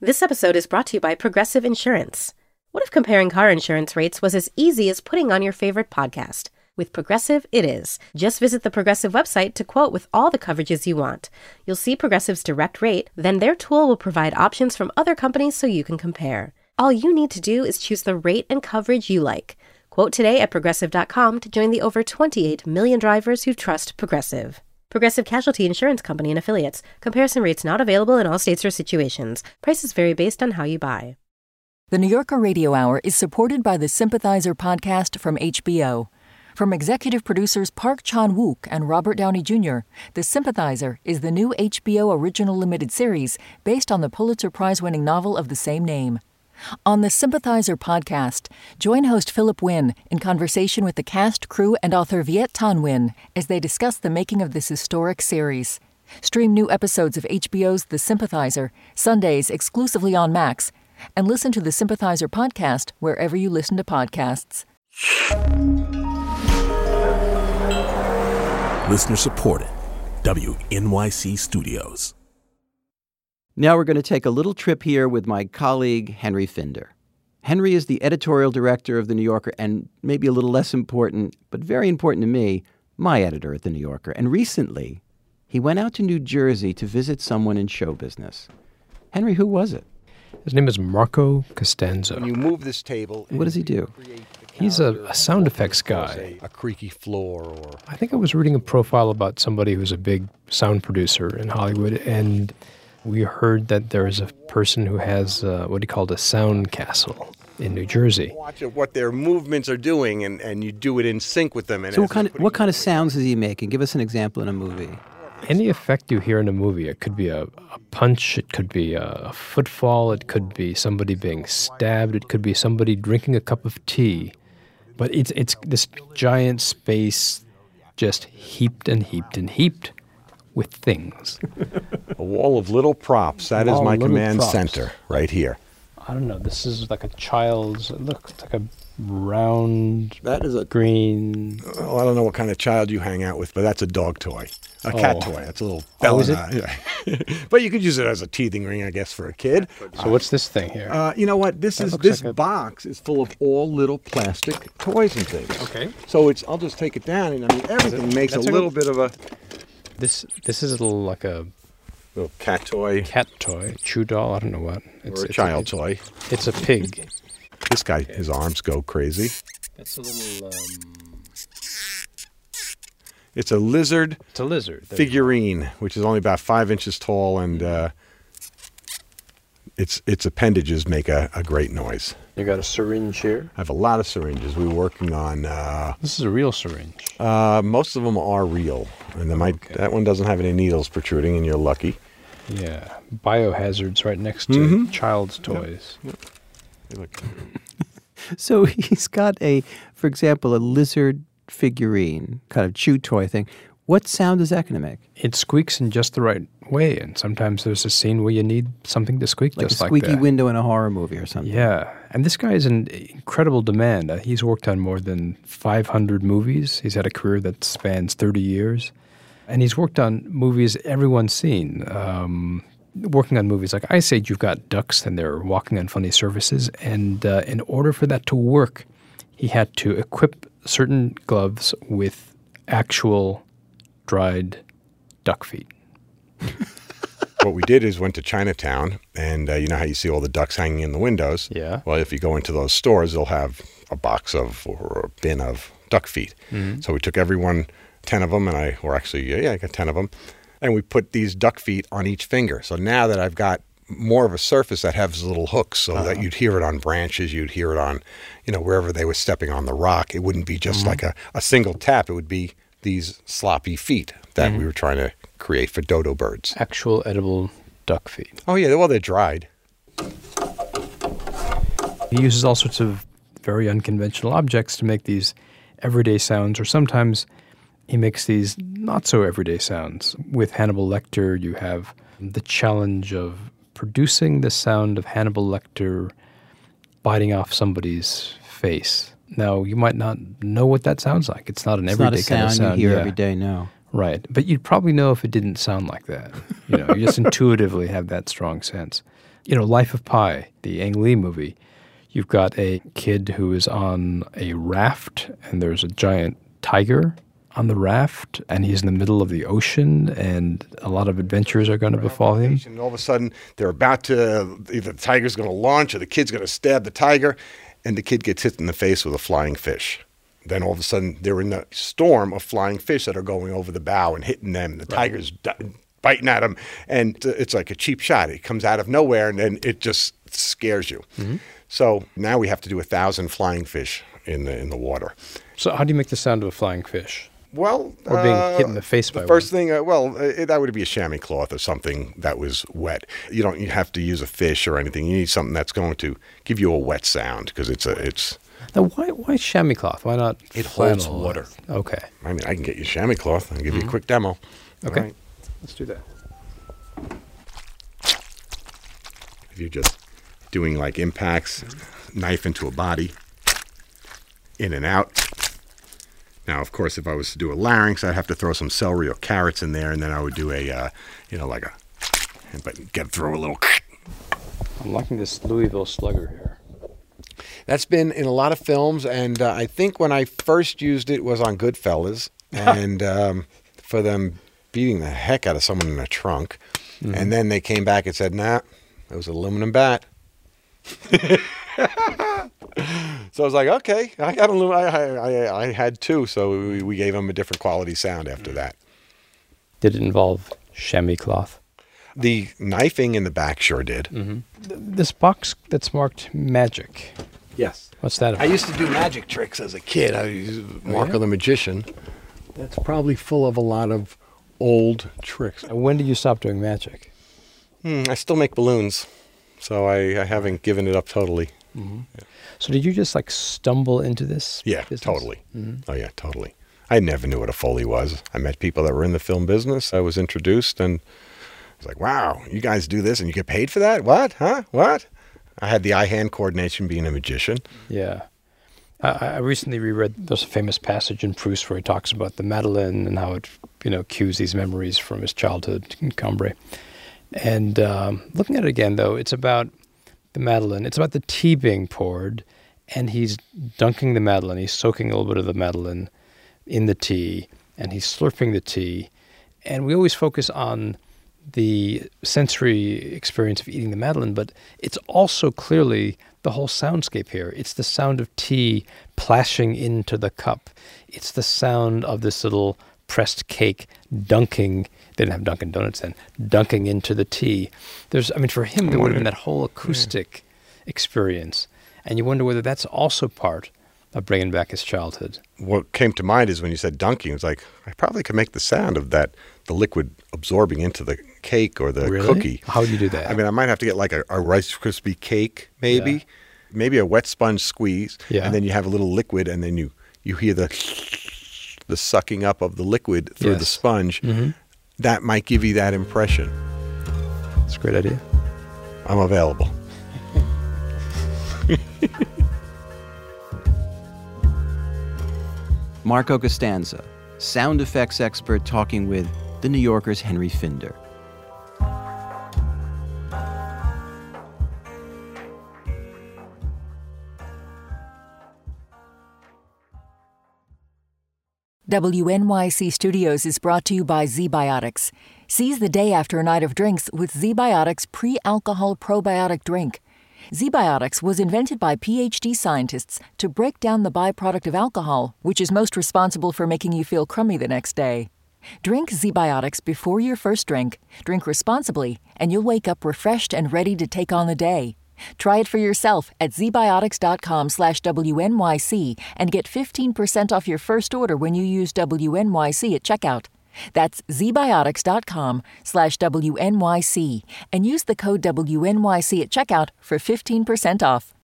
This episode is brought to you by Progressive Insurance. What if comparing car insurance rates was as easy as putting on your favorite podcast? With Progressive, it is. Just visit the Progressive website to quote with all the coverages you want. You'll see Progressive's direct rate, then their tool will provide options from other companies so you can compare. All you need to do is choose the rate and coverage you like. Quote today at Progressive.com to join the over 28 million drivers who trust Progressive. Progressive Casualty Insurance Company and Affiliates. Comparison rates not available in all states or situations. Prices vary based on how you buy. The New Yorker Radio Hour is supported by the Sympathizer podcast from HBO. From executive producers Park Chan-wook and Robert Downey Jr., The Sympathizer is the new HBO original limited series based on the Pulitzer Prize-winning novel of the same name. On the Sympathizer podcast, join host Philip Wynn in conversation with the cast, crew, and author Viet Thanh Nguyen as they discuss the making of this historic series. Stream new episodes of HBO's The Sympathizer, Sundays exclusively on Max, and listen to the Sympathizer podcast wherever you listen to podcasts. Listener supported. WNYC Studios. Now we're going to take a little trip here with my colleague, Henry Finder. Henry is the editorial director of The New Yorker and maybe a little less important, but very important to me, my editor at The New Yorker. And recently, he went out to New Jersey to visit someone in show business. Henry, who was it? His name is Marco Costanzo. When you move this table... What does he do? He's a sound effects guy. A creaky floor or... I think I was reading a profile about somebody who's a big sound producer in Hollywood, and we heard that there is a person who has what he called a sound castle in New Jersey. Watch what their movements are doing, and you do it in sync with them. And so what kind of sounds is he making? Give us an example in a movie. Any effect you hear in a movie, it could be a punch, it could be a footfall, it could be somebody being stabbed, it could be somebody drinking a cup of tea. But it's this giant space just heaped and heaped and heaped with things. A wall of little props. That is my command center right here. I don't know. This is like a child's... Look, it's like a round... That is a green... Well, I don't know what kind of child you hang out with, but that's a dog toy. A cat toy. That's a little bell. Is it? Yeah. But you could use it as a teething ring, I guess, for a kid. So what's this thing here? You know what? This box is full of all little plastic toys and things. Okay. So I'll just take it down, and I mean, everything makes a little bit of a... This is a little like a... Little cat toy. Cat toy. Chew doll. I don't know what. Or a child toy. It's a pig. This guy, his arms go crazy. That's a little... It's a lizard. It's a lizard. Figurine, which is only about 5 inches tall, and its appendages make a great noise. You got a syringe here? I have a lot of syringes. We're working on... This is a real syringe. Most of them are real, and that one doesn't have any needles protruding, and you're lucky. Yeah, biohazards right next to child's toys. Yep. Look. So he's got for example, a lizard figurine, kind of chew toy thing. What sound is that going to make? It squeaks in just the right way, and sometimes there's a scene where you need something to squeak just like that. Like a squeaky window in a horror movie or something. Yeah, and this guy is in incredible demand. He's worked on more than 500 movies. He's had a career that spans 30 years, and he's worked on movies everyone's seen. Working on movies like Ice Age, you've got ducks, and they're walking on funny surfaces, and in order for that to work, he had to equip certain gloves with actual dried duck feet. What we did is went to Chinatown, and you know how you see all the ducks hanging in the windows? Yeah. Well, if you go into those stores, they'll have a box or a bin of duck feet. Mm-hmm. So we took 10 of them, and I got 10 of them, and we put these duck feet on each finger. So now that I've got more of a surface that has little hooks so that you'd hear it on branches, you'd hear it on, wherever they were stepping on the rock. It wouldn't be just like a single tap. It would be these sloppy feet that we were trying to create for dodo birds. Actual edible duck feet. Oh, yeah. Well, they're dried. He uses all sorts of very unconventional objects to make these everyday sounds, or sometimes he makes these not-so-everyday sounds. With Hannibal Lecter, you have the challenge of producing the sound of Hannibal Lecter biting off somebody's face. Now, you might not know what that sounds like. It's not an everyday kind of sound. It's not a sound you hear every day, no. Right. But you'd probably know if it didn't sound like that. You just intuitively have that strong sense. Life of Pi, the Ang Lee movie, you've got a kid who is on a raft, and there's a giant tiger on the raft, and he's in the middle of the ocean, and a lot of adventures are going to befall him. And all of a sudden, they're about to, either the tiger's going to launch or the kid's going to stab the tiger, and the kid gets hit in the face with a flying fish. Then all of a sudden, they're in the storm of flying fish that are going over the bow and hitting them. The tiger's biting at them, and it's like a cheap shot. It comes out of nowhere, and then it just scares you. Mm-hmm. So now we have to do 1,000 flying fish in the water. So how do you make the sound of a flying fish? Well, or being hit in the face by one. First thing, that would be a chamois cloth or something that was wet. You don't have to use a fish or anything. You need something that's going to give you a wet sound because it's. Now, why chamois cloth? Why not? It holds water. Okay. I mean, I can get you chamois cloth. I'll give you a quick demo. Okay. Right. Let's do that. If you're just doing like impacts, knife into a body, in and out. Now, of course, if I was to do a larynx, I'd have to throw some celery or carrots in there, and then I would do throw a little. I'm liking this Louisville Slugger here. That's been in a lot of films, and I think when I first used it was on Goodfellas, and for them beating the heck out of someone in a trunk, and then they came back and said, "Nah, it was an aluminum bat." So I was like, okay, I got I had two, so we gave them a different quality sound after that. Did it involve chamois cloth? The knifing in the back sure did. Mm-hmm. This box that's marked magic. Yes. What's that about? I used to do magic tricks as a kid. I used Marco the Magician. That's probably full of a lot of old tricks. When did you stop doing magic? I still make balloons, so I haven't given it up totally. Mm-hmm. Yeah. So did you just stumble into this? Yeah, business? Totally. Mm-hmm. Oh yeah, totally. I never knew what a Foley was. I met people that were in the film business. I was introduced, and I was like, wow, you guys do this and you get paid for that? What? Huh? What? I had the eye-hand coordination being a magician. Yeah. I recently reread, there's a famous passage in Proust where he talks about the Madeleine and how it, cues these memories from his childhood in Cambrai. And looking at it again, though, it's about the Madeleine. It's about the tea being poured, and he's dunking the Madeleine. He's soaking a little bit of the Madeleine in the tea, and he's slurping the tea. And we always focus on the sensory experience of eating the Madeleine, but it's also clearly the whole soundscape here. It's the sound of tea plashing into the cup. It's the sound of this little pressed cake dunking. They didn't have Dunkin' Donuts then. Dunking into the tea. For him, there would have been that whole acoustic experience. And you wonder whether that's also part of bringing back his childhood. What came to mind is when you said dunking, it was like, I probably could make the sound of that, the liquid absorbing into the cake or the cookie. How would you do that? I might have to get like a Rice Krispie cake, maybe. Yeah. Maybe a wet sponge squeeze. Yeah. And then you have a little liquid, and then you hear the sucking up of the liquid through the sponge. Mm-hmm. That might give you that impression. That's a great idea. I'm available. Marco Costanza, sound effects expert, talking with The New Yorker's Henry Finder. WNYC Studios is brought to you by ZBiotics. Seize the day after a night of drinks with ZBiotics pre-alcohol probiotic drink. ZBiotics was invented by PhD scientists to break down the byproduct of alcohol, which is most responsible for making you feel crummy the next day. Drink ZBiotics before your first drink, drink responsibly, and you'll wake up refreshed and ready to take on the day. Try it for yourself at zbiotics.com/WNYC and get 15% off your first order when you use WNYC at checkout. That's zbiotics.com/WNYC and use the code WNYC at checkout for 15% off.